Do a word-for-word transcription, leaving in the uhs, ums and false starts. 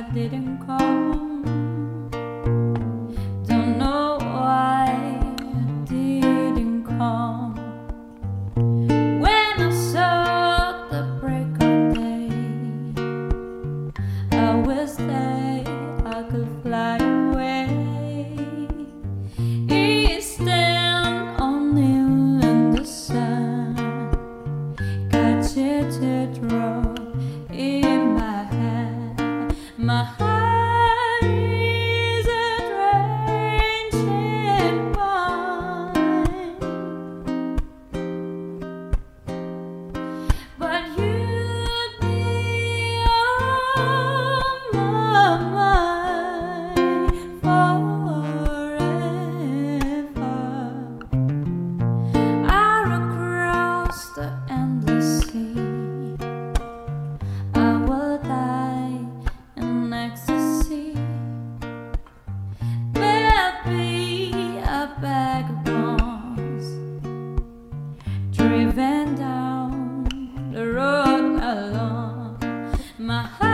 didn't come. Don't know why it didn't come. When I saw the break of day, I wish that I could fly away. It stand on you in the sun, catch it, it drove in my hand. My heart is a drenching wine, but you'd be on my mind forever. Out across the endless sea, I will die in ecstasy. There'll be a vagabonds driven down the road alone. My heart